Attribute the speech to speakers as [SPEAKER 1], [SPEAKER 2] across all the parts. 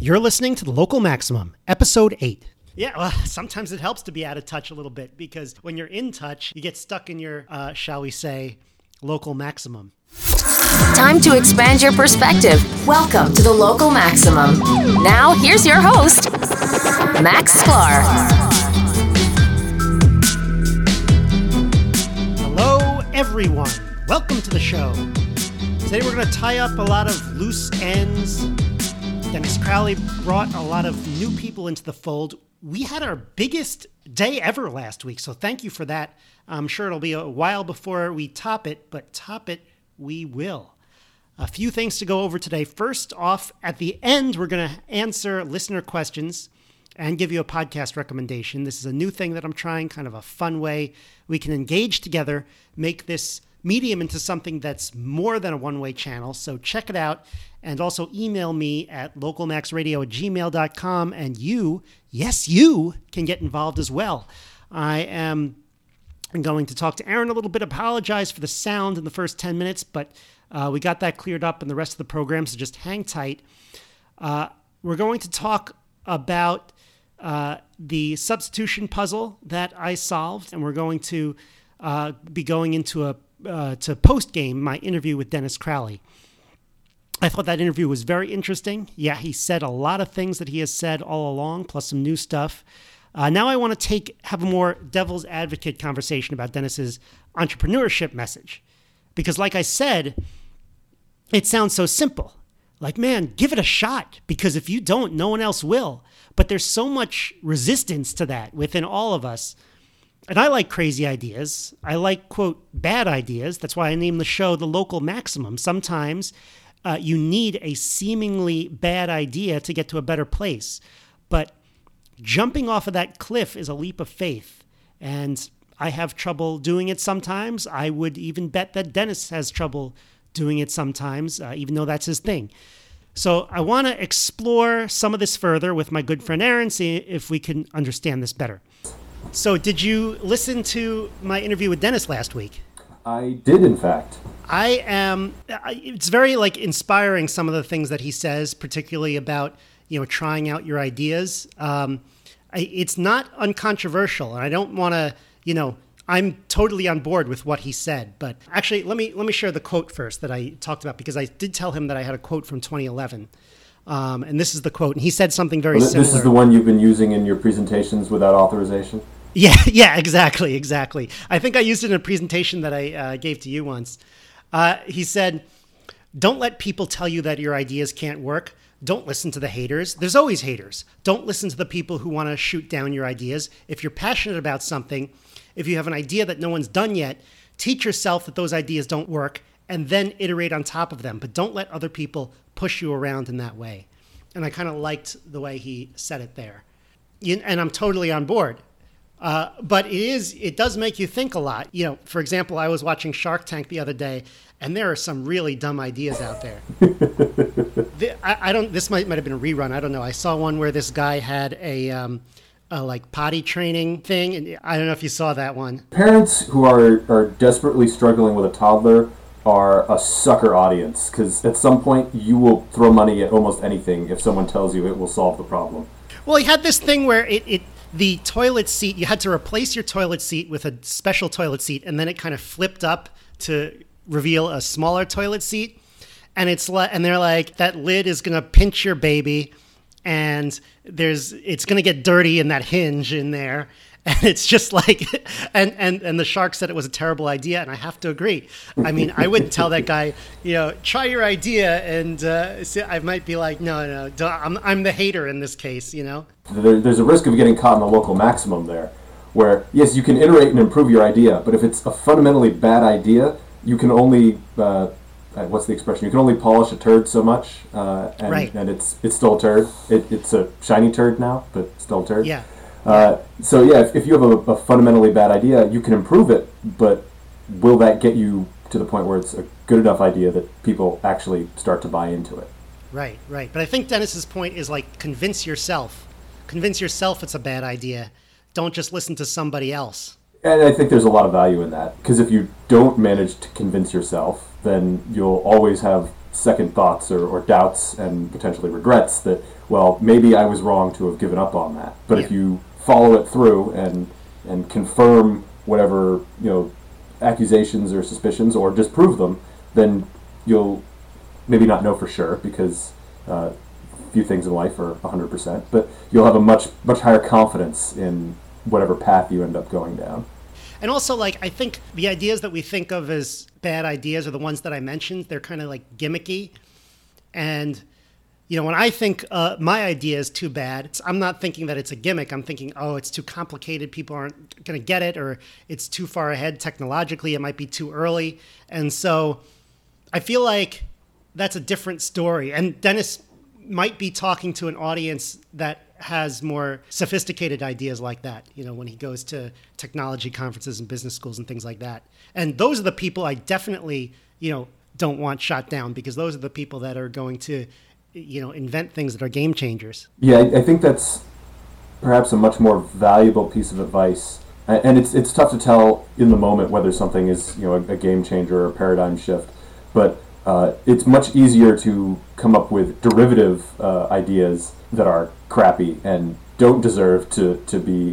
[SPEAKER 1] You're listening to The Local Maximum, Episode 8. Yeah, well, sometimes it helps to be out of touch a little bit because when you're in touch, you get stuck in your, shall we say, local maximum.
[SPEAKER 2] Time to expand your perspective. Welcome to The Local Maximum. Now, here's your host, Max Sklar.
[SPEAKER 1] Hello, everyone. Welcome to the show. Today we're going to tie up a lot of loose ends. Dennis Crowley brought a lot of new people into the fold. We had our biggest day ever last week, so thank you for that. I'm sure it'll be a while before we top it, but top it we will. A few things to go over today. First off, at the end, we're going to answer listener questions and give you a podcast recommendation. This is a new thing that I'm trying, kind of a fun way we can engage together, make this medium into something that's more than a one-way channel. So check it out. And also email me at localmaxradio@gmail.com. And you, yes, you can get involved as well. I'm going to talk to Aaron a little bit, apologize for the sound in the first 10 minutes, but we got that cleared up in the rest of the program, so just hang tight. We're going to talk about the substitution puzzle that I solved, and we're going to be going into to post-game my interview with Dennis Crowley. I thought that interview was very interesting. Yeah, he said a lot of things that he has said all along, plus some new stuff. Now I want to have a more devil's advocate conversation about Dennis's entrepreneurship message. Because like I said, it sounds so simple. Like, man, give it a shot. Because if you don't, no one else will. But there's so much resistance to that within all of us. And I like crazy ideas. I like, quote, bad ideas. That's why I named the show The Local Maximum. Sometimes you need a seemingly bad idea to get to a better place. But jumping off of that cliff is a leap of faith. And I have trouble doing it sometimes. I would even bet that Dennis has trouble doing it sometimes, even though that's his thing. So I want to explore some of this further with my good friend Aaron, see if we can understand this better. So did you listen to my interview with Dennis last week?
[SPEAKER 3] I did, in fact.
[SPEAKER 1] It's very inspiring, some of the things that he says, particularly about, trying out your ideas. It's not uncontroversial, and I don't want to, I'm totally on board with what he said. But actually, let me share the quote first that I talked about, because I did tell him that I had a quote from 2011. And this is the quote, and he said something very similar.
[SPEAKER 3] This is the one you've been using in your presentations without authorization?
[SPEAKER 1] Yeah, exactly. I think I used it in a presentation that I gave to you once. He said, "Don't let people tell you that your ideas can't work. Don't listen to the haters. There's always haters. Don't listen to the people who want to shoot down your ideas. If you're passionate about something, if you have an idea that no one's done yet, teach yourself that those ideas don't work and then iterate on top of them. But don't let other people push you around in that way." And I kind of liked the way he said it there. And I'm totally on board. But it does make you think a lot. For example, I was watching Shark Tank the other day, and there are some really dumb ideas out there. This might have been a rerun. I don't know. I saw one where this guy had a potty training thing, and I don't know if you saw that one.
[SPEAKER 3] Parents who are desperately struggling with a toddler are a sucker audience, because at some point you will throw money at almost anything if someone tells you it will solve the problem.
[SPEAKER 1] Well, he had this thing where the toilet seat, you had to replace your toilet seat with a special toilet seat, and then it kind of flipped up to reveal a smaller toilet seat. And they're like, that lid is going to pinch your baby, and it's going to get dirty in that hinge in there. And it's just like, and the shark said it was a terrible idea, and I have to agree. I mean, I wouldn't tell that guy, try your idea, and I might be like, no, I'm the hater in this case,
[SPEAKER 3] There's a risk of getting caught in the local maximum there, where, yes, you can iterate and improve your idea, but if it's a fundamentally bad idea, you can only, what's the expression? You can only polish a turd so much,
[SPEAKER 1] right.
[SPEAKER 3] And it's still a turd. It's a shiny turd now, but still a turd.
[SPEAKER 1] Yeah.
[SPEAKER 3] If you have a fundamentally bad idea, you can improve it, but will that get you to the point where it's a good enough idea that people actually start to buy into it?
[SPEAKER 1] Right. But I think Dennis's point is convince yourself. Convince yourself it's a bad idea. Don't just listen to somebody else.
[SPEAKER 3] And I think there's a lot of value in that, because if you don't manage to convince yourself, then you'll always have second thoughts or doubts and potentially regrets that, well, maybe I was wrong to have given up on that. But if you follow it through and confirm whatever, accusations or suspicions, or disprove them, then you'll maybe not know for sure, because few things in life are 100%, but you'll have a much higher confidence in whatever path you end up going down.
[SPEAKER 1] And also, I think the ideas that we think of as bad ideas are the ones that I mentioned. They're kind of gimmicky. And, when I think my idea is too bad, I'm not thinking that it's a gimmick. I'm thinking, it's too complicated. People aren't going to get it, or it's too far ahead technologically. It might be too early. And so I feel like that's a different story. And Dennis might be talking to an audience that has more sophisticated ideas like that, when he goes to technology conferences and business schools and things like that. And those are the people I definitely, don't want shot down, because those are the people that are going to, invent things that are game changers.
[SPEAKER 3] Yeah, I think that's perhaps a much more valuable piece of advice. And it's tough to tell in the moment whether something is, a game changer or a paradigm shift. But it's much easier to come up with derivative ideas that are crappy and don't deserve to be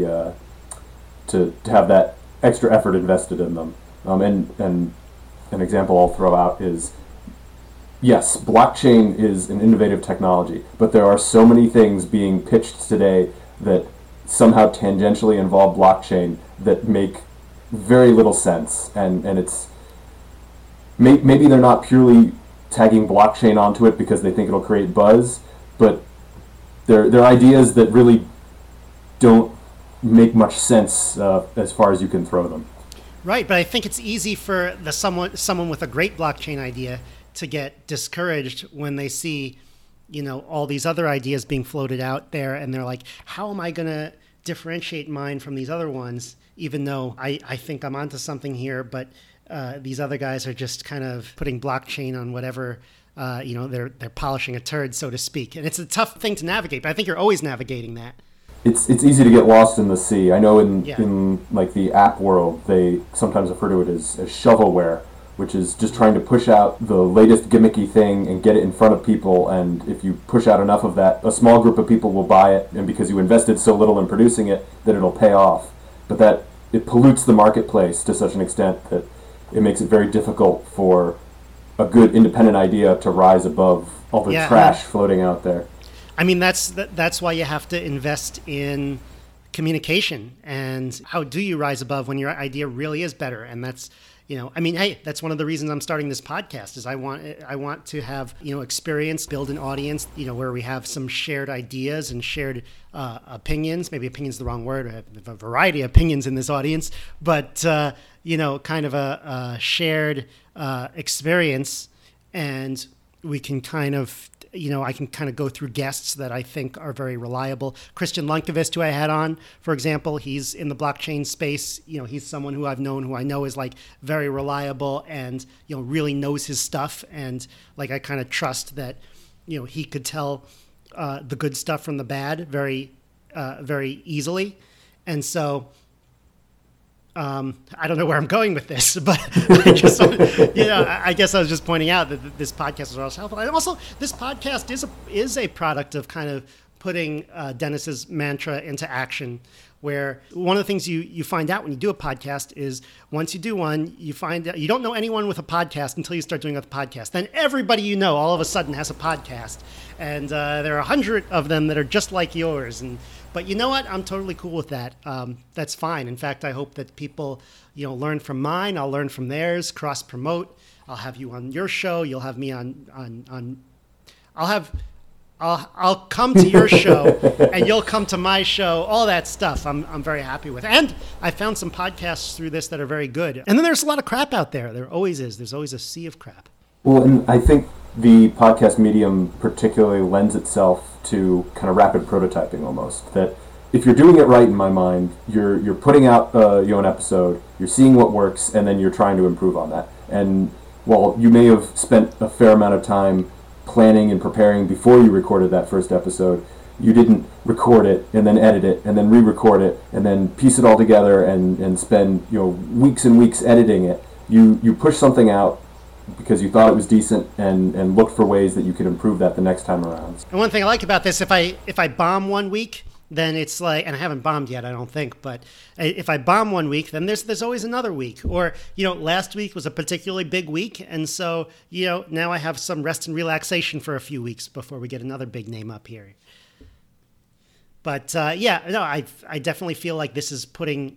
[SPEAKER 3] to have that extra effort invested in them. And an example I'll throw out is, yes, blockchain is an innovative technology, but there are so many things being pitched today that somehow tangentially involve blockchain that make very little sense, and it's maybe they're not purely tagging blockchain onto it because they think it'll create buzz, but they're ideas that really don't make much sense as far as you can throw them.
[SPEAKER 1] Right, but I think it's easy for someone with a great blockchain idea to get discouraged when they see, all these other ideas being floated out there, and they're like, how am I going to differentiate mine from these other ones, even though I think I'm onto something here, but these other guys are just kind of putting blockchain on whatever, they're polishing a turd, so to speak. And it's a tough thing to navigate, but I think you're always navigating that.
[SPEAKER 3] It's easy to get lost in the sea. I know in the app world, they sometimes refer to it as shovelware, which is just trying to push out the latest gimmicky thing and get it in front of people. And if you push out enough of that, a small group of people will buy it, and because you invested so little in producing it, that it'll pay off. But that it pollutes the marketplace to such an extent that it makes it very difficult for a good independent idea to rise above all the trash floating out there.
[SPEAKER 1] I mean, that's why you have to invest in communication. And how do you rise above when your idea really is better? And that's, that's one of the reasons I'm starting this podcast is I want to have, experience, build an audience, where we have some shared ideas and shared opinions. Maybe opinions is the wrong word. I have a variety of opinions in this audience, but, kind of a shared experience. And we can kind of, I can kind of go through guests that I think are very reliable. Christian Lundqvist, who I had on, for example, he's in the blockchain space. He's someone who I've known, who I know is very reliable and, really knows his stuff. And I kind of trust that, he could tell the good stuff from the bad very, very easily. And so, I don't know where I'm going with this, but I guess I was just pointing out that this podcast is also helpful. And also, this podcast is a product of kind of putting Dennis's mantra into action, where one of the things you find out when you do a podcast is once you do one, you find out you don't know anyone with a podcast until you start doing a podcast. Then everybody all of a sudden has a podcast. And there are 100 of them that are just like yours. But you know what? I'm totally cool with that. That's fine. In fact, I hope that people, learn from mine. I'll learn from theirs, cross promote. I'll have you on your show. You'll have me on I'll come to your show and you'll come to my show. All that stuff I'm very happy with. And I found some podcasts through this that are very good. And then there's a lot of crap out there. There always is. There's always a sea of crap.
[SPEAKER 3] Well, and I think the podcast medium particularly lends itself to kind of rapid prototyping almost. That if you're doing it right, in my mind, you're putting out an episode, you're seeing what works, and then you're trying to improve on that. And while you may have spent a fair amount of time planning and preparing before you recorded that first episode, you didn't record it and then edit it and then re-record it and then piece it all together and spend weeks and weeks editing it. You push something out because you thought it was decent and looked for ways that you could improve that the next time around.
[SPEAKER 1] And one thing I like about this, if I bomb one week, then it's like, and I haven't bombed yet, I don't think, but if I bomb one week, then there's always another week. Or, last week was a particularly big week, and so, now I have some rest and relaxation for a few weeks before we get another big name up here. But I definitely feel like this is putting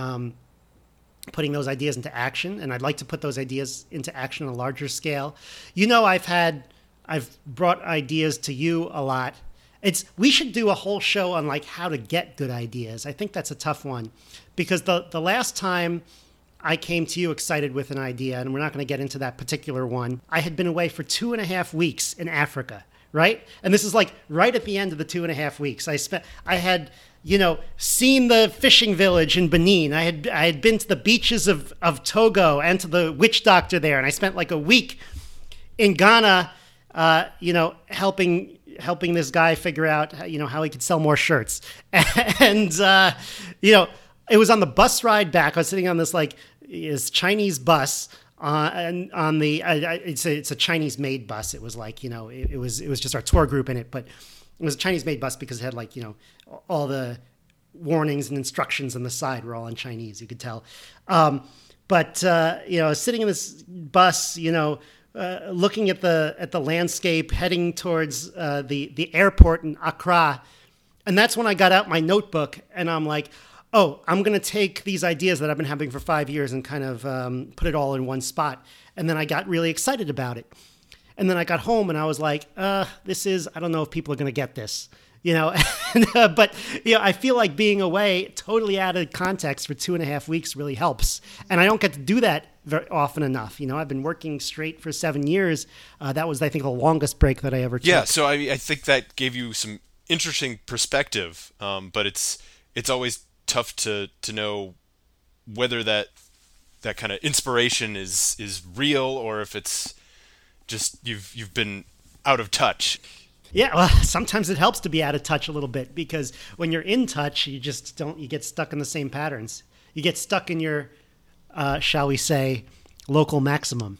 [SPEAKER 1] those ideas into action, and I'd like to put those ideas into action on a larger scale. I've brought ideas to you a lot. We should do a whole show on like how to get good ideas. I think that's a tough one, because the last time I came to you excited with an idea, and we're not going to get into that particular one, I had been away for 2.5 weeks in Africa, right? And this is like right at the end of the 2.5 weeks. I had seen the fishing village in Benin. I had been to the beaches of Togo and to the witch doctor there, and I spent like a week in Ghana, helping this guy figure out, how he could sell more shirts. And, it was on the bus ride back. I was sitting on this Chinese bus and on the, it's a Chinese made bus. It was like, it was just our tour group in it, but it was a Chinese made bus because it had all the warnings and instructions on the side were all in Chinese, you could tell. But sitting in this bus, looking at the landscape, heading towards the airport in Accra. And that's when I got out my notebook and I'm like, oh, I'm going to take these ideas that I've been having for 5 years and kind of put it all in one spot. And then I got really excited about it. And then I got home and I was like, I don't know if people are going to get this, but I feel like being away totally out of context for 2.5 weeks really helps. And I don't get to do that very often enough. I've been working straight for 7 years. That was, I think, the longest break that I ever took.
[SPEAKER 4] Yeah. So I think that gave you some interesting perspective. But it's always tough to know whether that kind of inspiration is real or if it's just you've been out of touch.
[SPEAKER 1] Yeah, well, sometimes it helps to be out of touch a little bit, because when you're in touch, you get stuck in the same patterns. You get stuck in your, shall we say, local maximum.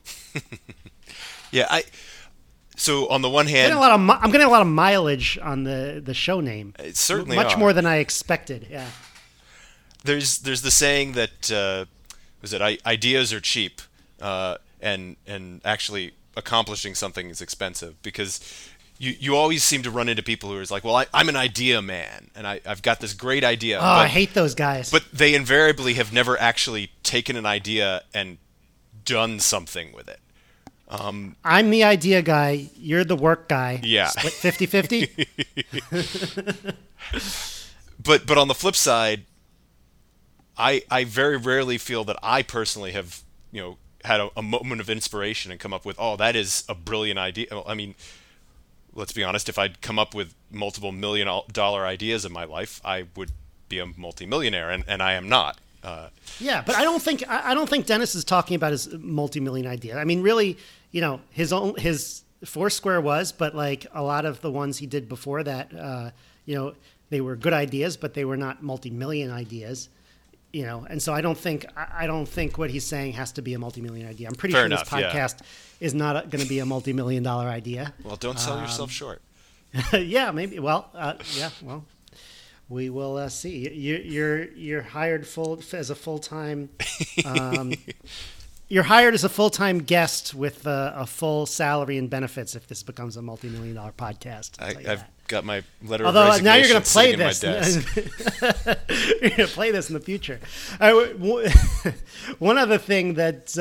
[SPEAKER 4] Yeah, so on the one hand,
[SPEAKER 1] I'm getting a lot of mileage on the show name.
[SPEAKER 4] It certainly
[SPEAKER 1] much more than I expected. Yeah.
[SPEAKER 4] There's the saying that ideas are cheap, and actually accomplishing something is expensive, because you always seem to run into people who are like, well, I'm an idea man, and I've got this great idea.
[SPEAKER 1] I hate those guys.
[SPEAKER 4] But they invariably have never actually taken an idea and done something with it.
[SPEAKER 1] I'm the idea guy. You're the work guy.
[SPEAKER 4] Yeah.
[SPEAKER 1] Split 50-50.
[SPEAKER 4] But on the flip side, I very rarely feel that I personally have, had a moment of inspiration and come up with, oh, that is a brilliant idea. I mean, let's be honest, if I'd come up with multiple $1 million ideas in my life, I would be a multimillionaire, and I am not.
[SPEAKER 1] Yeah, but I don't think Dennis is talking about his multi-million idea. I mean, really, his Foursquare was, but like a lot of the ones he did before that, they were good ideas, but they were not multi-million ideas. And so I don't think what he's saying has to be a multi-million idea. I'm pretty sure this podcast is not going to be a multi-million dollar idea.
[SPEAKER 4] Well, don't sell yourself short.
[SPEAKER 1] Yeah, maybe. Well, well, we will see. You're hired as a full-time. You're hired as a full-time guest with a full salary and benefits if this becomes a multi-million dollar podcast.
[SPEAKER 4] I've got my letter
[SPEAKER 1] of resignation. Now you're going to play
[SPEAKER 4] this.
[SPEAKER 1] You're going to play this in the future. One other thing that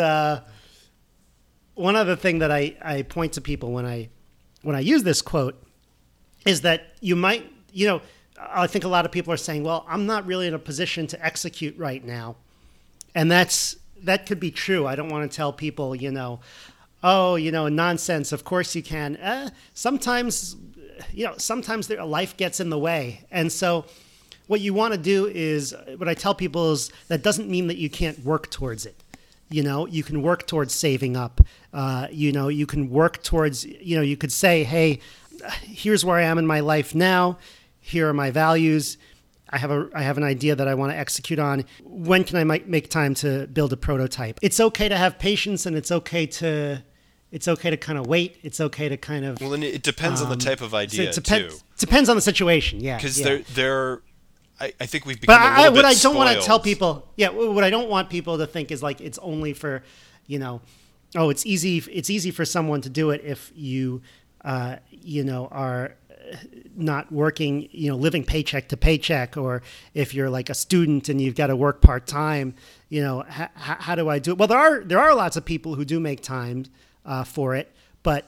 [SPEAKER 1] I point to people when I use this quote is that you might, I think a lot of people are saying, well, I'm not really in a position to execute right now. And that could be true. I don't want to tell people, nonsense. Of course you can. Sometimes life gets in the way. And so what you want to do is, what I tell people is, that doesn't mean that you can't work towards it. You can work towards saving up. You can work towards, you could say, hey, here's where I am in my life now. Here are my values. I have an idea that I want to execute on. When can I make time to build a prototype? It's okay to have patience, and it's okay to kind of wait. It's okay to kind of.
[SPEAKER 4] Well, and it depends on the type of idea too.
[SPEAKER 1] Depends on the situation. Yeah,
[SPEAKER 4] because I think we've become a little bit
[SPEAKER 1] what I don't
[SPEAKER 4] spoiled.
[SPEAKER 1] want to tell people, what I don't want people to think is like it's only for, it's easy for someone to do it if you, are not working, living paycheck to paycheck, or if you're like a student and you've got to work part time. How do I do it? Well, there are lots of people who do make time for it, but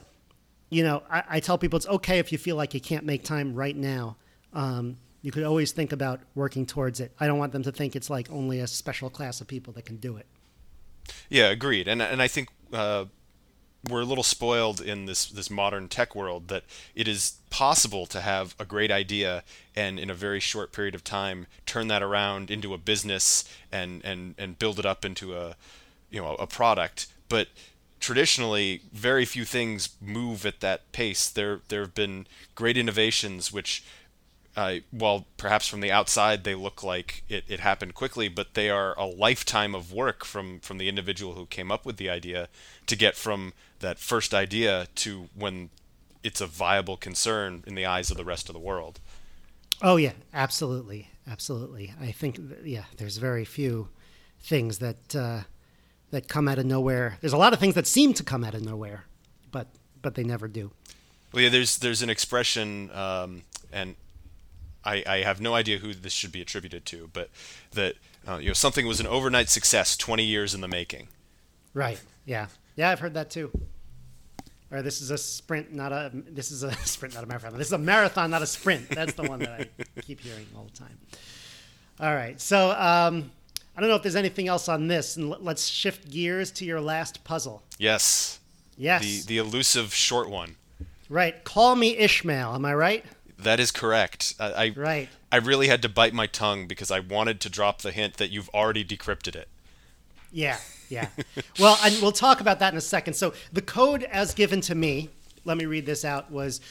[SPEAKER 1] I tell people it's okay if you feel like you can't make time right now. You could always think about working towards it. I don't want them to think it's like only a special class of people that can do it.
[SPEAKER 4] Yeah, agreed. And I think we're a little spoiled in this modern tech world that it is possible to have a great idea and in a very short period of time turn that around into a business and build it up into a product. But traditionally, very few things move at that pace. There have been great innovations which, while perhaps from the outside they look like it happened quickly, but they are a lifetime of work from the individual who came up with the idea to get from that first idea to when it's a viable concern in the eyes of the rest of the world.
[SPEAKER 1] Oh yeah, absolutely. I think there's very few things that come out of nowhere. There's a lot of things that seem to come out of nowhere, but they never do.
[SPEAKER 4] Well, yeah, there's an expression, and I have no idea who this should be attributed to, but that something was an overnight success 20 years in the making.
[SPEAKER 1] Right. Yeah, I've heard that too. Or this is a sprint, not a marathon. This is a marathon, not a sprint. That's the one that I keep hearing all the time. All right. So I don't know if there's anything else on this, and let's shift gears to your last puzzle.
[SPEAKER 4] Yes. The elusive short one.
[SPEAKER 1] Right. Call me Ishmael. Am I right?
[SPEAKER 4] That is correct.
[SPEAKER 1] Right.
[SPEAKER 4] I really had to bite my tongue because I wanted to drop the hint that you've already decrypted it.
[SPEAKER 1] Yeah. Well, and we'll talk about that in a second. So the code as given to me, let me read this out, was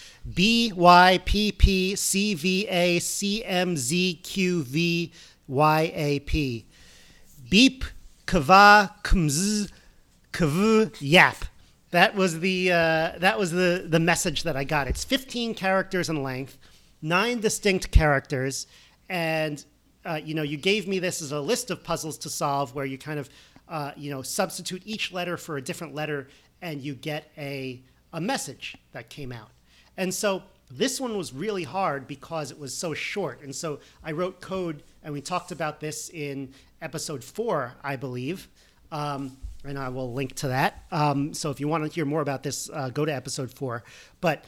[SPEAKER 1] BYPPCVACMZQVYAP. Beep, kava, kmz, kv, yap. That was the message that I got. It's 15 characters in length, 9 distinct characters, and you gave me this as a list of puzzles to solve where you kind of substitute each letter for a different letter, and you get a message that came out. And so this one was really hard because it was so short. And so I wrote code, and we talked about this in episode 4, I believe. And I will link to that. So if you want to hear more about this, go to episode 4. But,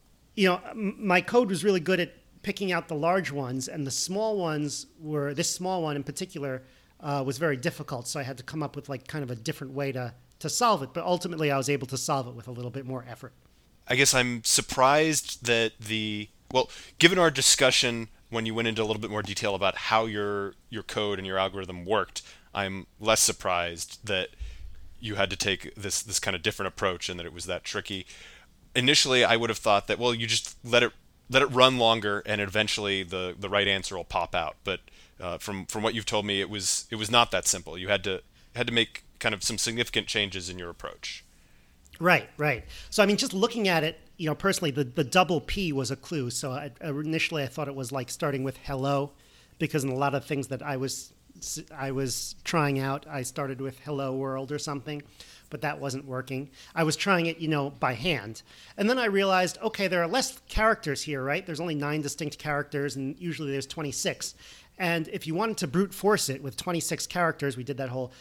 [SPEAKER 1] my code was really good at picking out the large ones, and the small ones this small one in particular was very difficult. So I had to come up with like kind of a different way to solve it. But ultimately, I was able to solve it with a little bit more effort.
[SPEAKER 4] I guess I'm surprised that given our discussion when you went into a little bit more detail about how your code and your algorithm worked, I'm less surprised that you had to take this kind of different approach and that it was that tricky. Initially, I would have thought that, you just let it run longer and eventually the right answer will pop out. But from what you've told me, it was not that simple. You had to make kind of some significant changes in your approach.
[SPEAKER 1] Right. So, I mean, just looking at it, personally, the double P was a clue. So initially I thought it was like starting with hello, because in a lot of things that I was trying out, I started with hello world or something, but that wasn't working. I was trying it, by hand. And then I realized, okay, there are less characters here, right? There's only 9 distinct characters, and usually there's 26. And if you wanted to brute force it with 26 characters, we did that whole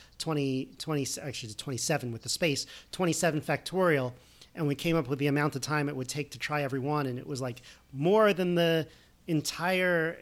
[SPEAKER 1] 27 with the space, 27 factorial, and we came up with the amount of time it would take to try every one, and it was like more than the entire,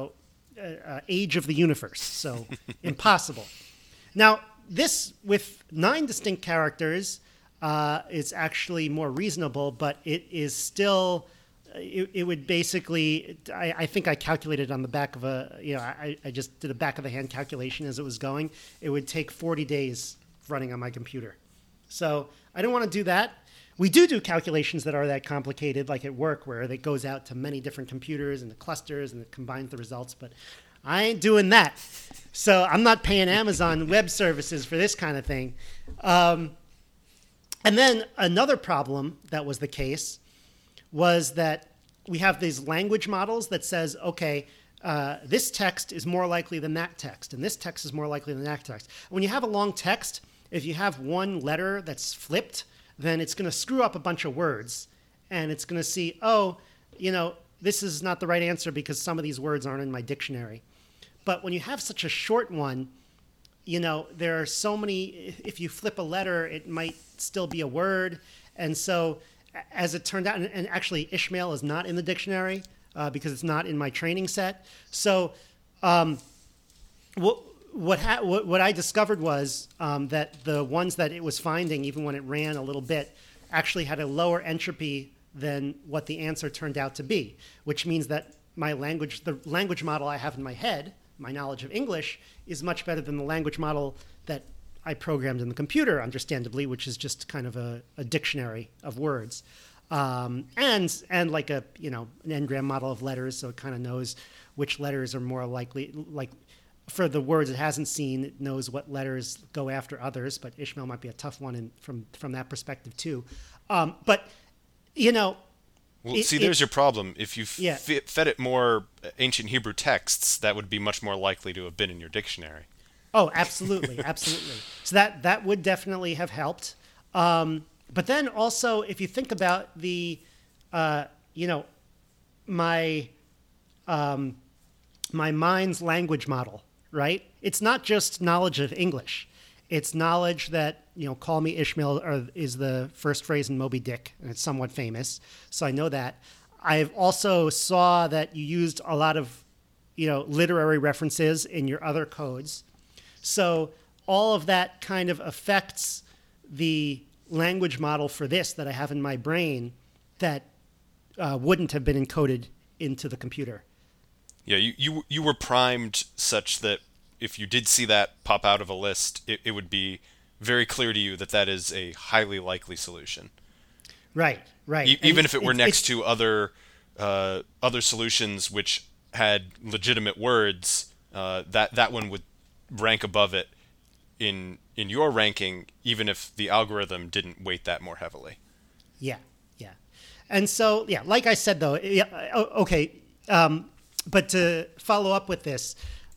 [SPEAKER 1] age of the universe. So impossible. Now, this with 9 distinct characters is actually more reasonable, but it is still... It would basically, I think I calculated on the back of I just did a back of the hand calculation as it was going. It would take 40 days running on my computer. So I didn't want to do that. We do calculations that are that complicated, like at work, where it goes out to many different computers and the clusters and it combines the results. But I ain't doing that. So I'm not paying Amazon Web Services for this kind of thing. And then another problem that was the case was that we have these language models that says, okay, this text is more likely than that text, and this text is more likely than that text. When you have a long text, if you have one letter that's flipped, then it's going to screw up a bunch of words, and it's going to see, oh, this is not the right answer because some of these words aren't in my dictionary. But when you have such a short one, there are so many, if you flip a letter, it might still be a word. And so as it turned out, and actually Ishmael is not in the dictionary because it's not in my training set. So what I discovered was that the ones that it was finding, even when it ran a little bit, actually had a lower entropy than what the answer turned out to be, which means that the language model I have in my head, my knowledge of English, is much better than the language model that I programmed in the computer, understandably, which is just kind of a dictionary of words. And like an n-gram model of letters, so it kind of knows which letters are more likely, like for the words it hasn't seen, it knows what letters go after others, but Ishmael might be a tough one from that perspective too. But,
[SPEAKER 4] there's your problem. If you fed it more ancient Hebrew texts, that would be much more likely to have been in your dictionary.
[SPEAKER 1] Oh, absolutely, absolutely. So that would definitely have helped. But then also, if you think about my mind's language model, right? It's not just knowledge of English. It's knowledge that, call me Ishmael is the first phrase in Moby Dick, and it's somewhat famous. So I know that. I've also saw that you used a lot of, literary references in your other codes. So all of that kind of affects the language model for this that I have in my brain that wouldn't have been encoded into the computer.
[SPEAKER 4] Yeah, you were primed such that if you did see that pop out of a list, it would be very clear to you that is a highly likely solution.
[SPEAKER 1] Right.
[SPEAKER 4] Even if it were next to other solutions which had legitimate words, that one would rank above it in your ranking, even if the algorithm didn't weight that more heavily.
[SPEAKER 1] Yeah. And so, like I said, though, okay. But to follow up with this,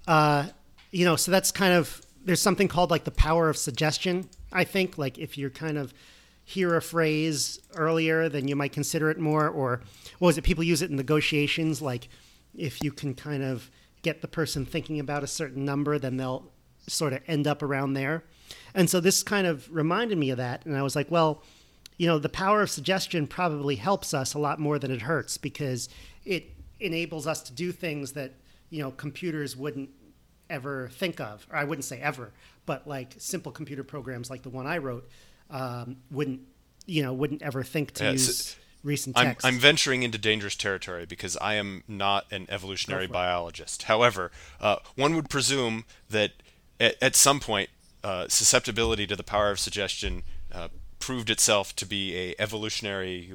[SPEAKER 1] so that's kind of, there's something called like the power of suggestion, I think. Like if you're kind of hear a phrase earlier, then you might consider it more. Or what was it? People use it in negotiations. Like if you can kind of get the person thinking about a certain number, then they'll sort of end up around there. And so this kind of reminded me of that. And I was like, well, the power of suggestion probably helps us a lot more than it hurts, because it enables us to do things that, computers wouldn't ever think of. Or I wouldn't say ever, but like simple computer programs like the one I wrote wouldn't ever think to use recent text.
[SPEAKER 4] I'm venturing into dangerous territory because I am not an evolutionary biologist. However, one would presume that at some point, susceptibility to the power of suggestion proved itself to be a evolutionarily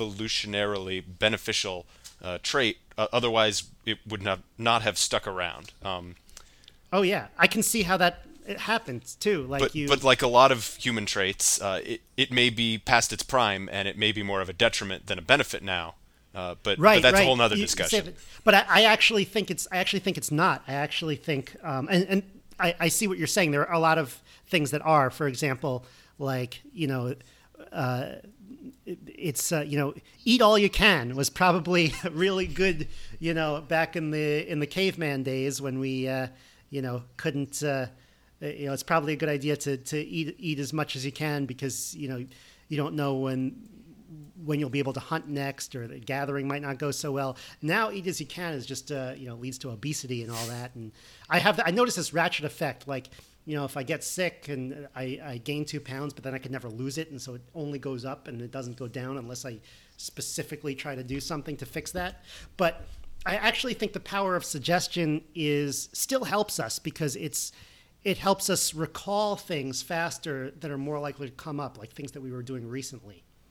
[SPEAKER 4] beneficial trait. Otherwise, it would not have stuck around.
[SPEAKER 1] Oh yeah, I can see how that happens too.
[SPEAKER 4] But like a lot of human traits, it may be past its prime, and it may be more of a detriment than a benefit now. But that's a whole other discussion.
[SPEAKER 1] But I actually think it's not. I actually think, and I see what you're saying. There are a lot of things that are, for example, like it's eat all you can was probably really good, back in the caveman days when we couldn't. It's probably a good idea to eat as much as you can, because you don't know when you'll be able to hunt next, or the gathering might not go so well. Now, eat as you can is just leads to obesity and all that. And I noticed this ratchet effect, like if I get sick and I gain 2 pounds, but then I can never lose it, and so it only goes up and it doesn't go down unless I specifically try to do something to fix that. But I actually think the power of suggestion still helps us, because it helps us recall things faster that are more likely to come up, like things that we were doing recently.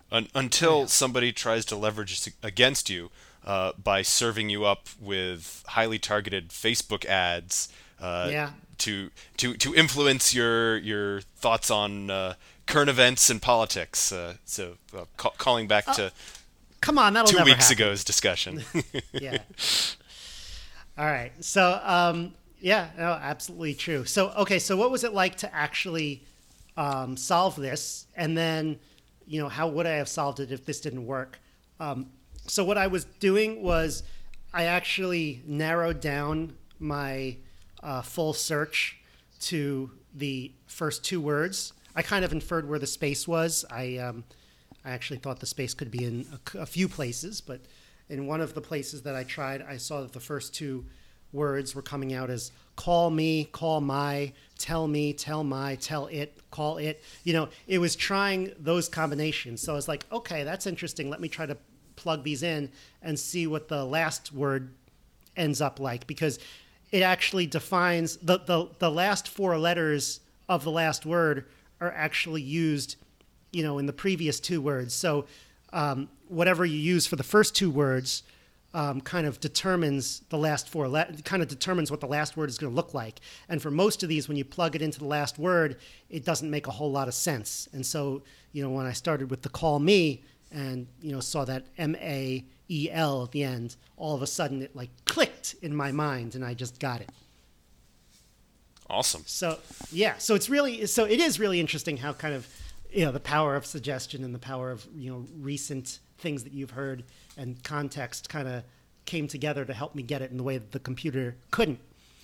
[SPEAKER 4] until somebody tries to leverage it against you by serving you up with highly targeted Facebook ads
[SPEAKER 1] Yeah.
[SPEAKER 4] to influence your thoughts on current events and politics. Calling back to
[SPEAKER 1] Come on, that'll
[SPEAKER 4] 2
[SPEAKER 1] never
[SPEAKER 4] weeks
[SPEAKER 1] happen.
[SPEAKER 4] ago's discussion.
[SPEAKER 1] Yeah. All right. So, yeah, no, absolutely true. So, okay, so what was it like to actually solve this? And then, how would I have solved it if this didn't work? So what I was doing was I actually narrowed down my full search to the first two words. I kind of inferred where the space was. I actually thought the space could be in a few places, but in one of the places that I tried, I saw that the first two words were coming out as call me, call my, tell me, tell my, tell it, call it. It was trying those combinations. So I was like, okay, that's interesting. Let me try to plug these in and see what the last word ends up like, because it actually defines the last four letters of the last word are actually used in the previous two words. So whatever you use for the first two words kind of determines the last four kind of determines what the last word is going to look like. And for most of these, when you plug it into the last word, it doesn't make a whole lot of sense. And so when I started with the call me and saw that MAEL at the end, all of a sudden it like clicked in my mind and I just got it.
[SPEAKER 4] Awesome.
[SPEAKER 1] So yeah, so it is really interesting how kind of the power of suggestion and the power of recent things that you've heard and context kind of came together to help me get it in the way that the computer couldn't.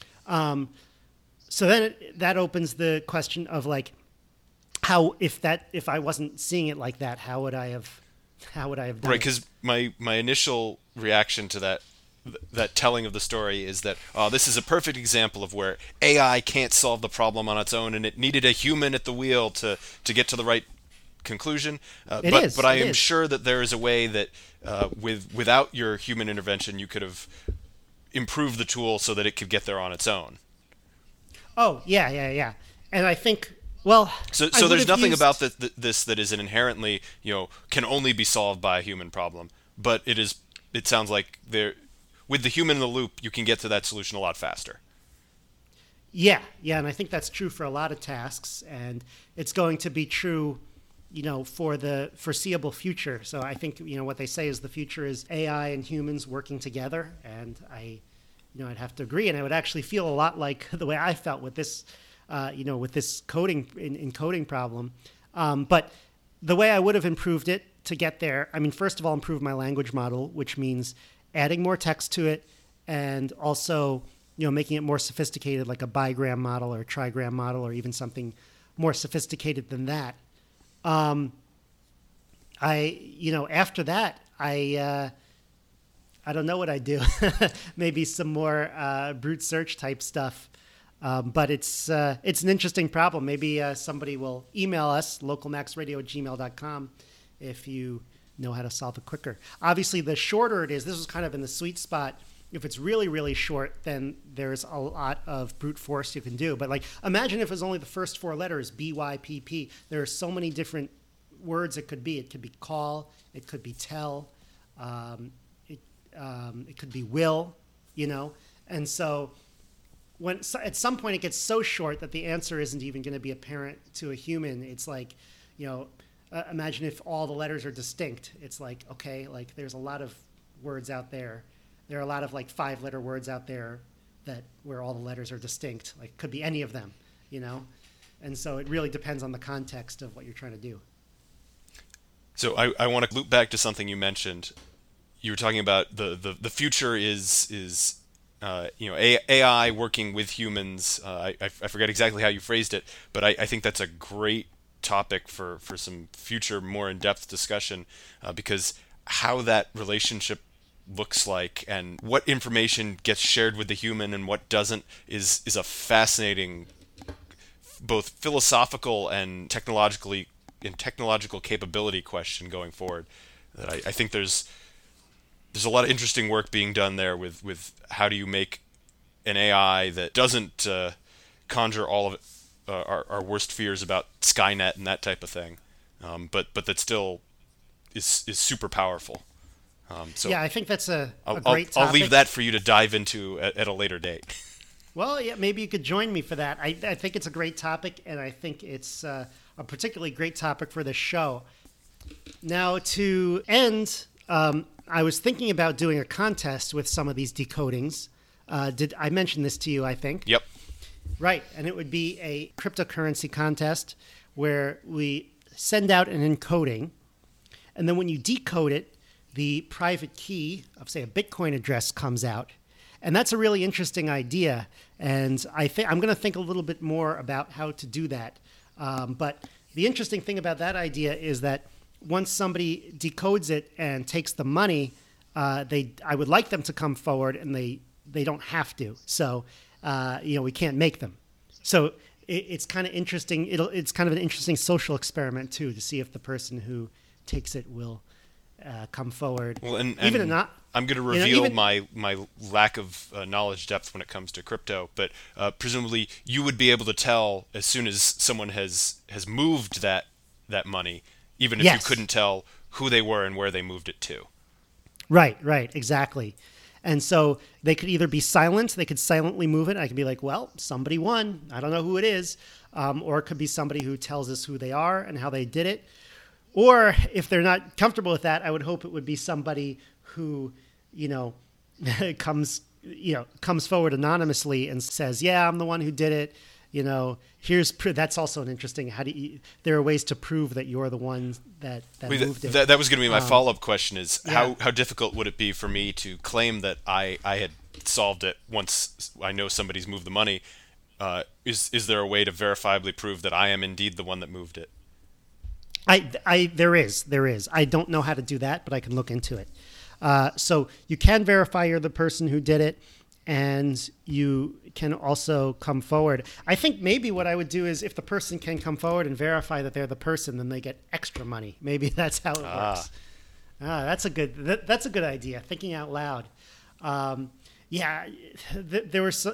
[SPEAKER 1] So then that opens the question of like how if I wasn't seeing it like that, how would I have done
[SPEAKER 4] Right,
[SPEAKER 1] it?
[SPEAKER 4] because my initial reaction to that telling of the story is that this is a perfect example of where AI can't solve the problem on its own, and it needed a human at the wheel to get to the right conclusion. But I am sure that there is a way that without your human intervention, you could have improved the tool so that it could get there on its own.
[SPEAKER 1] Oh yeah. And I think
[SPEAKER 4] So there's nothing about this that is an inherently can only be solved by a human problem, but it sounds like with the human in the loop, you can get to that solution a lot faster.
[SPEAKER 1] Yeah, and I think that's true for a lot of tasks, and it's going to be true, for the foreseeable future. So I think, what they say is the future is AI and humans working together, and I'd have to agree, and I would actually feel a lot like the way I felt with this, with this encoding problem. But the way I would have improved it to get there, first of all, improve my language model, which means adding more text to it, and also, making it more sophisticated, like a bigram model or a trigram model, or even something more sophisticated than that. After that, I don't know what I do. Maybe some more brute search type stuff. But it's an interesting problem. Maybe somebody will email us, localmaxradio@gmail.com, if you know how to solve it quicker. Obviously, the shorter it is, this was kind of in the sweet spot. If it's really, really short, then there's a lot of brute force you can do. But like, imagine if it was only the first four letters, BYPP. There are so many different words it could be. It could be call, it could be tell, it could be will, And so at some point it gets so short that the answer isn't even going to be apparent to a human. It's like, imagine if all the letters are distinct. It's like, okay, like there's a lot of words out there. There are a lot of like 5-letter words out there where all the letters are distinct. Like could be any of them, And so it really depends on the context of what you're trying to do.
[SPEAKER 4] So I want to loop back to something you mentioned. You were talking about the future is AI working with humans. I forget exactly how you phrased it, but I think that's a great topic for some future more in-depth discussion, because how that relationship looks like and what information gets shared with the human and what doesn't is a fascinating both philosophical and technological capability question going forward. That I think there's a lot of interesting work being done there with how do you make an AI that doesn't conjure all of our worst fears about Skynet and that type of thing, but that still is super powerful. So
[SPEAKER 1] yeah, I think that's a great topic.
[SPEAKER 4] I'll leave that for you to dive into at a later date.
[SPEAKER 1] Well, yeah, maybe you could join me for that. I think it's a great topic, and I think it's a particularly great topic for the show. Now, to end, I was thinking about doing a contest with some of these decodings. Did I mention this to you, I think?
[SPEAKER 4] Yep.
[SPEAKER 1] Right, and it would be a cryptocurrency contest where we send out an encoding, and then when you decode it, the private key of, say, a Bitcoin address comes out. And that's a really interesting idea, and I'm going to think a little bit more about how to do that. But the interesting thing about that idea is that once somebody decodes it and takes the money, I would like them to come forward, and they don't have to. So, we can't make them. So it's kind of interesting. It's kind of an interesting social experiment too, to see if the person who takes it will come forward.
[SPEAKER 4] Well, and
[SPEAKER 1] even not.
[SPEAKER 4] I'm going to reveal my lack of knowledge depth when it comes to crypto, but presumably you would be able to tell as soon as someone has moved that money, even if
[SPEAKER 1] Yes.
[SPEAKER 4] you couldn't tell who they were and where they moved it to.
[SPEAKER 1] Right, exactly. And so they could either be silent, they could silently move it. I could be like, well, somebody won. I don't know who it is. Or it could be somebody who tells us who they are and how they did it. Or if they're not comfortable with that, I would hope it would be somebody who, comes forward anonymously and says, yeah, I'm the one who did it. That's also an interesting, there are ways to prove that you're the one that moved it.
[SPEAKER 4] That was going to be my follow-up question is how difficult would it be for me to claim that I had solved it once I know somebody's moved the money? Is there a way to verifiably prove that I am indeed the one that moved it?
[SPEAKER 1] There is. I don't know how to do that, but I can look into it. So you can verify you're the person who did it, and you can also come forward. I think maybe what I would do is if the person can come forward and verify that they're the person, then they get extra money. Maybe that's how it works. That's a good idea. Thinking out loud. There was,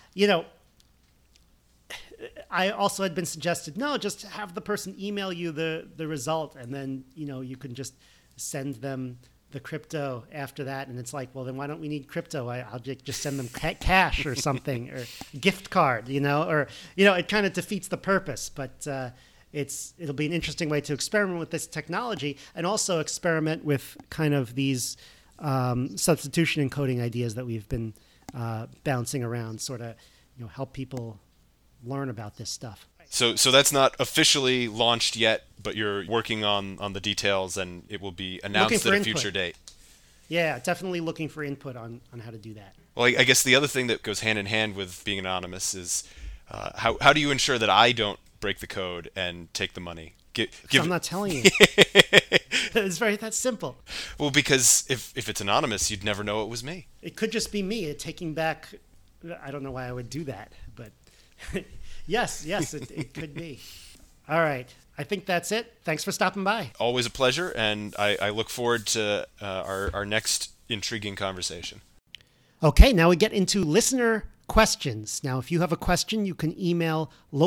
[SPEAKER 1] I also had been suggested, no, just have the person email you the result, and then, you can just send them the crypto after that. And it's like, well, then why don't we need crypto? I'll just send them cash or something, or gift card, it kind of defeats the purpose. But it'll be an interesting way to experiment with this technology, and also experiment with kind of these substitution encoding ideas that we've been bouncing around, sort of, help people learn about this stuff.
[SPEAKER 4] So that's not officially launched yet, but you're working on the details, and it will be announced at a future date.
[SPEAKER 1] Yeah, definitely looking for input on how to do that.
[SPEAKER 4] Well, I guess the other thing that goes hand in hand with being anonymous is how do you ensure that I don't break the code and take the money?
[SPEAKER 1] I'm not telling you. It's that simple.
[SPEAKER 4] Well, because if it's anonymous, you'd never know it was me.
[SPEAKER 1] It could just be me taking back. I don't know why I would do that, but yes, it could be. All right. I think that's it. Thanks for stopping by.
[SPEAKER 4] Always a pleasure, and I look forward to our next intriguing conversation.
[SPEAKER 1] Okay, now we get into listener questions. Now, if you have a question, you can email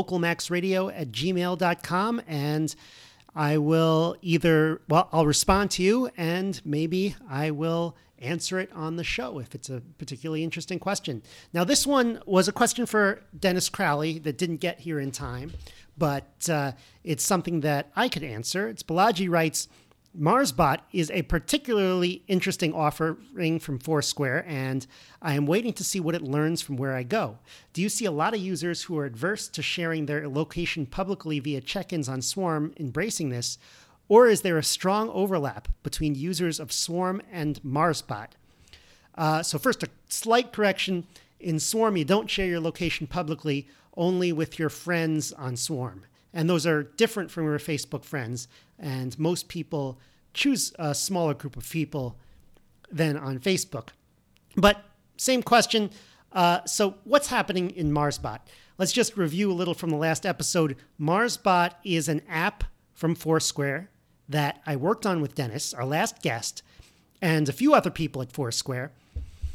[SPEAKER 1] localmaxradio@gmail.com, and I will I'll respond to you, and maybe I will answer it on the show if it's a particularly interesting question. Now, this one was a question for Dennis Crowley that didn't get here in time, but it's something that I could answer. It's Balaji writes, MarsBot is a particularly interesting offering from Foursquare, and I am waiting to see what it learns from where I go. Do you see a lot of users who are adverse to sharing their location publicly via check-ins on Swarm embracing this, or is there a strong overlap between users of Swarm and MarsBot? So first, a slight correction. In Swarm, you don't share your location publicly, only with your friends on Swarm. And those are different from your Facebook friends. And most people choose a smaller group of people than on Facebook. But same question. So what's happening in MarsBot? Let's just review a little from the last episode. MarsBot is an app from Foursquare that I worked on with Dennis, our last guest, and a few other people at Foursquare.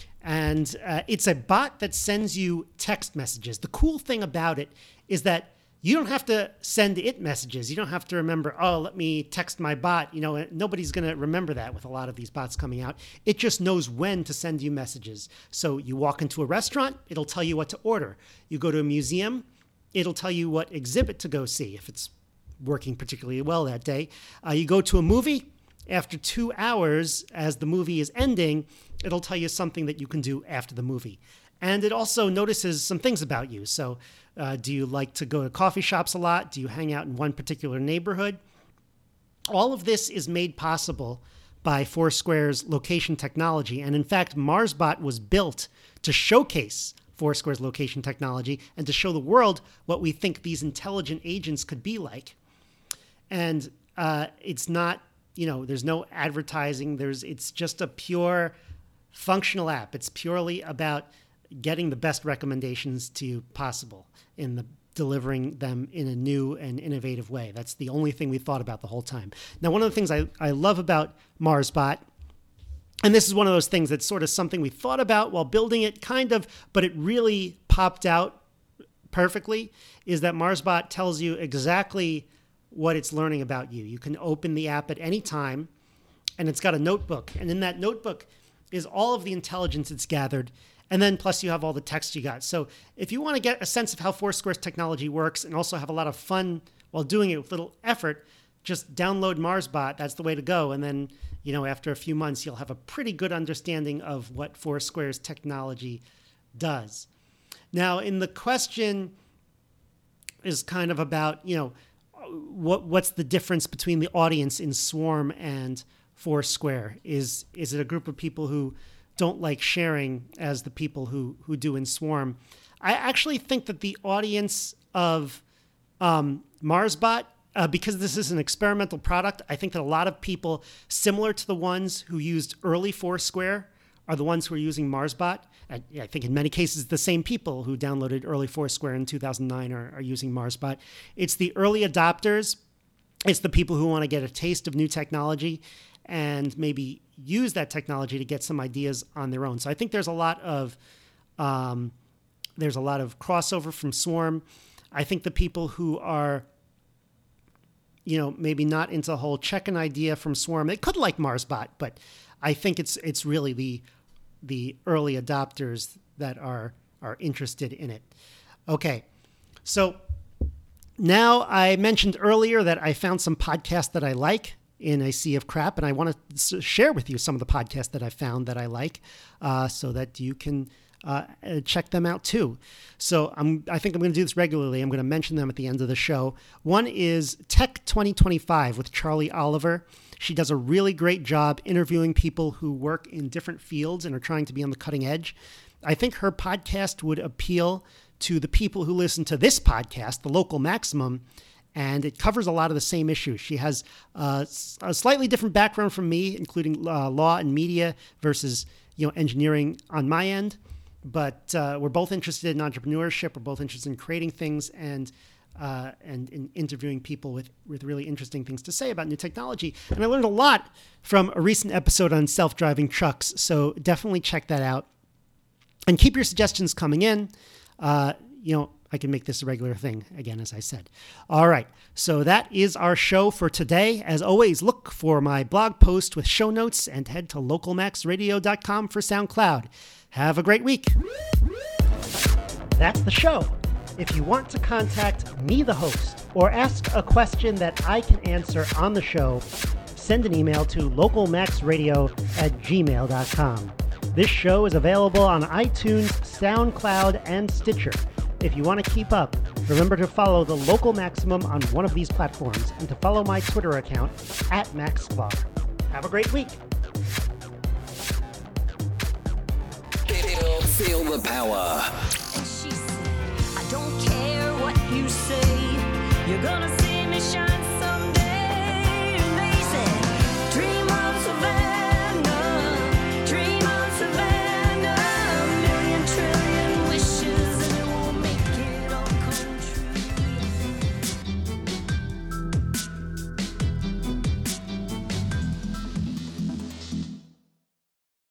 [SPEAKER 1] And it's a bot that sends you text messages. The cool thing about it is that you don't have to send it messages. You don't have to remember, oh, let me text my bot. Nobody's going to remember that with a lot of these bots coming out. It just knows when to send you messages. So you walk into a restaurant, it'll tell you what to order. You go to a museum, it'll tell you what exhibit to go see if it's working particularly well that day. You go to a movie, after 2 hours, as the movie is ending, it'll tell you something that you can do after the movie. And it also notices some things about you. So do you like to go to coffee shops a lot? Do you hang out in one particular neighborhood? All of this is made possible by Foursquare's location technology. And in fact, MarsBot was built to showcase Foursquare's location technology and to show the world what we think these intelligent agents could be like. And it's not, there's no advertising. It's just a pure functional app. It's purely about getting the best recommendations to you possible in delivering them in a new and innovative way. That's the only thing we thought about the whole time. Now, one of the things I love about MarsBot, and this is one of those things that's sort of something we thought about while building it, kind of, but it really popped out perfectly, is that MarsBot tells you exactly what it's learning about you. You can open the app at any time, and it's got a notebook. And in that notebook is all of the intelligence it's gathered. And then plus you have all the text you got. So if you want to get a sense of how Foursquare's technology works and also have a lot of fun while doing it with little effort, just download MarsBot. That's the way to go. And then, after a few months, you'll have a pretty good understanding of what Foursquare's technology does. Now, in the question is kind of about, what's the difference between the audience in Swarm and Foursquare? Is it a group of people who don't like sharing as the people who do in Swarm? I actually think that the audience of MarsBot, because this is an experimental product, I think that a lot of people similar to the ones who used early Foursquare are the ones who are using MarsBot. I think in many cases, the same people who downloaded early Foursquare in 2009 are using MarsBot. It's the early adopters. It's the people who want to get a taste of new technology and maybe use that technology to get some ideas on their own. So I think there's a lot of crossover from Swarm. I think the people who are, maybe not into the whole check an idea from Swarm, they could like MarsBot, but I think it's really the early adopters that are interested in it. Okay, so now I mentioned earlier that I found some podcasts that I like in a sea of crap, and I want to share with you some of the podcasts that I found that I like, so that you can check them out too. So I think I'm going to do this regularly. I'm going to mention them at the end of the show. One is Tech 2025 with Charlie Oliver. She does a really great job interviewing people who work in different fields and are trying to be on the cutting edge. I think her podcast would appeal to the people who listen to this podcast, The Local Maximum, and it covers a lot of the same issues. She has a slightly different background from me, including law and media versus engineering on my end. But we're both interested in entrepreneurship. We're both interested in creating things and in interviewing people with really interesting things to say about new technology. And I learned a lot from a recent episode on self-driving trucks. So definitely check that out. And keep your suggestions coming in. I can make this a regular thing, again, as I said. All right, so that is our show for today. As always, look for my blog post with show notes and head to localmaxradio.com for SoundCloud. Have a great week. That's the show. If you want to contact me, the host, or ask a question that I can answer on the show, send an email to localmaxradio@gmail.com. This show is available on iTunes, SoundCloud, and Stitcher. If you want to keep up, remember to follow The Local Maximum on one of these platforms and to follow my Twitter account @MaxSklar. Have a great week.
[SPEAKER 5] Feel the power.
[SPEAKER 6] And she said, I don't care what you say, you're gonna see me shine.